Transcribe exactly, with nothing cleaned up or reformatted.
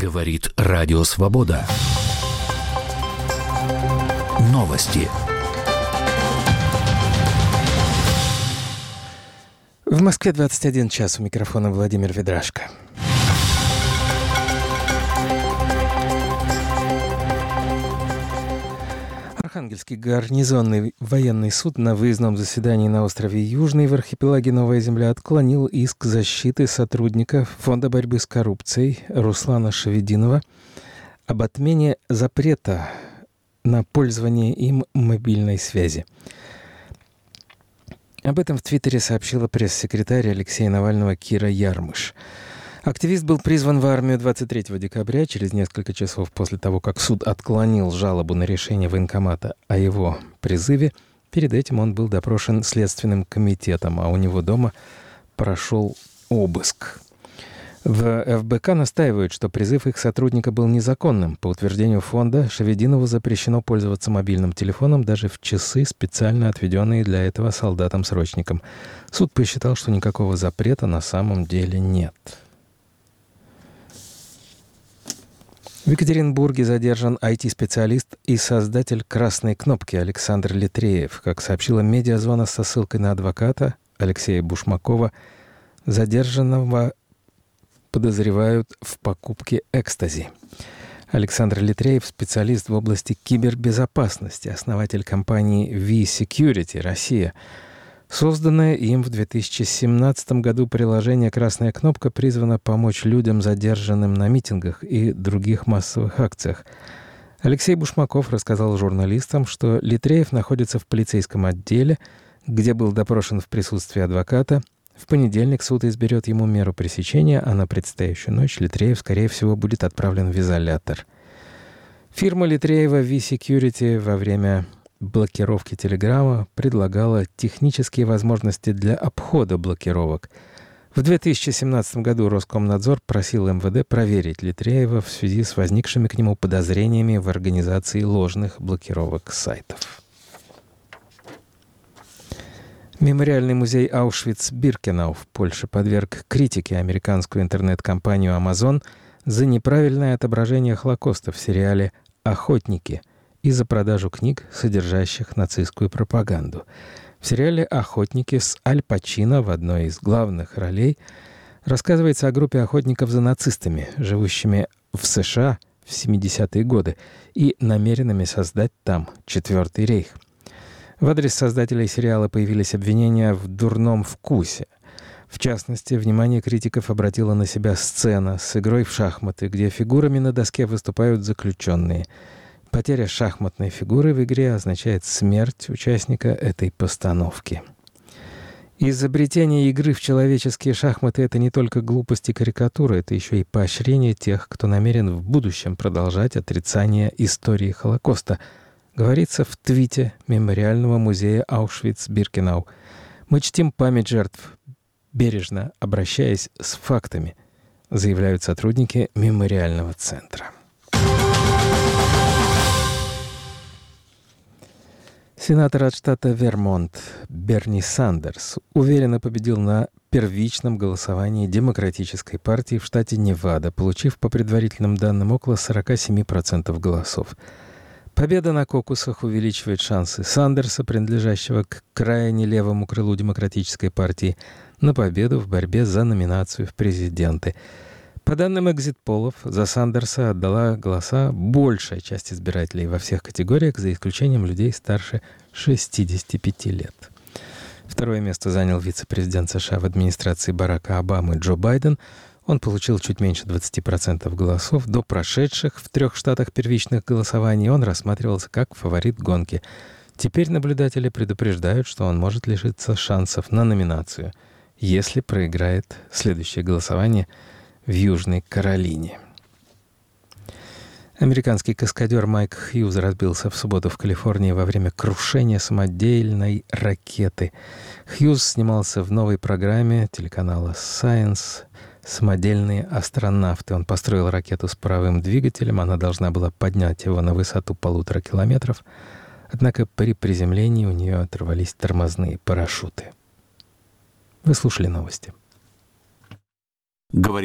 Говорит Радио Свобода. Новости. В Москве двадцать один час. У микрофона Владимир Ведрашко. Архангельский гарнизонный военный суд на выездном заседании на острове Южный в архипелаге Новая Земля отклонил иск защиты сотрудника Фонда борьбы с коррупцией Руслана Шавединова об отмене запрета на пользование им мобильной связи. Об этом в Твиттере сообщила пресс-секретарь Алексея Навального Кира Ярмыш. Активист был призван в армию двадцать третьего декабря, через несколько часов после того, как суд отклонил жалобу на решение военкомата о его призыве. Перед этим он был допрошен Следственным комитетом, а у него дома прошел обыск. В эф бэ ка настаивают, что призыв их сотрудника был незаконным. По утверждению фонда, Шавединову запрещено пользоваться мобильным телефоном даже в часы, специально отведенные для этого солдатам-срочникам. Суд посчитал, что никакого запрета на самом деле нет. В Екатеринбурге задержан ай ти-специалист и создатель «Красной кнопки» Александр Литреев. Как сообщила «Медиазвона» со ссылкой на адвоката Алексея Бушмакова, задержанного подозревают в покупке экстази. Александр Литреев – специалист в области кибербезопасности, основатель компании V-Security Россия. Созданное им в две тысячи семнадцатом году приложение «Красная кнопка» призвано помочь людям, задержанным на митингах и других массовых акциях. Алексей Бушмаков рассказал журналистам, что Литреев находится в полицейском отделе, где был допрошен в присутствии адвоката. В понедельник суд изберет ему меру пресечения, а на предстоящую ночь Литреев, скорее всего, будет отправлен в изолятор. Фирма Литреева V-Security во время блокировки Телеграма предлагала технические возможности для обхода блокировок. В две тысячи семнадцатом году Роскомнадзор просил эм вэ дэ проверить Литреева в связи с возникшими к нему подозрениями в организации ложных блокировок сайтов. Мемориальный музей Аушвиц-Биркенау в Польше подверг критике американскую интернет-компанию Amazon за неправильное отображение Холокоста в сериале «Охотники» и за продажу книг, содержащих нацистскую пропаганду. В сериале «Охотники» с Аль Пачино в одной из главных ролей рассказывается о группе охотников за нацистами, живущими в США в семидесятые годы и намеренными создать там Четвертый рейх. В адрес создателей сериала появились обвинения в дурном вкусе. В частности, внимание критиков обратила на себя сцена с игрой в шахматы, где фигурами на доске выступают заключенные. Потеря шахматной фигуры в игре означает смерть участника этой постановки. Изобретение игры в человеческие шахматы — это не только глупость и карикатура, это еще и поощрение тех, кто намерен в будущем продолжать отрицание истории Холокоста, говорится в твите Мемориального музея Аушвиц-Биркенау. «Мы чтим память жертв, бережно обращаясь с фактами», заявляют сотрудники мемориального центра. Сенатор от штата Вермонт Берни Сандерс уверенно победил на первичном голосовании Демократической партии в штате Невада, получив по предварительным данным около сорок семь процентов голосов. Победа на кокусах увеличивает шансы Сандерса, принадлежащего к крайне левому крылу Демократической партии, на победу в борьбе за номинацию в президенты. По данным экзит-полов, за Сандерса отдала голоса большая часть избирателей во всех категориях, за исключением людей старше шестидесяти пяти лет. Второе место занял вице-президент США в администрации Барака Обамы Джо Байден. Он получил чуть меньше двадцати процентов голосов. До прошедших в трех штатах первичных голосований он рассматривался как фаворит гонки. Теперь наблюдатели предупреждают, что он может лишиться шансов на номинацию, если проиграет следующее голосование в Южной Каролине. Американский каскадер Майк Хьюз разбился в субботу в Калифорнии во время крушения самодельной ракеты. Хьюз снимался в новой программе телеканала Science «Самодельные астронавты». Он построил ракету с паровым двигателем, она должна была поднять его на высоту полутора километров, однако при приземлении у нее оторвались тормозные парашюты. Вы слушали новости. Говорит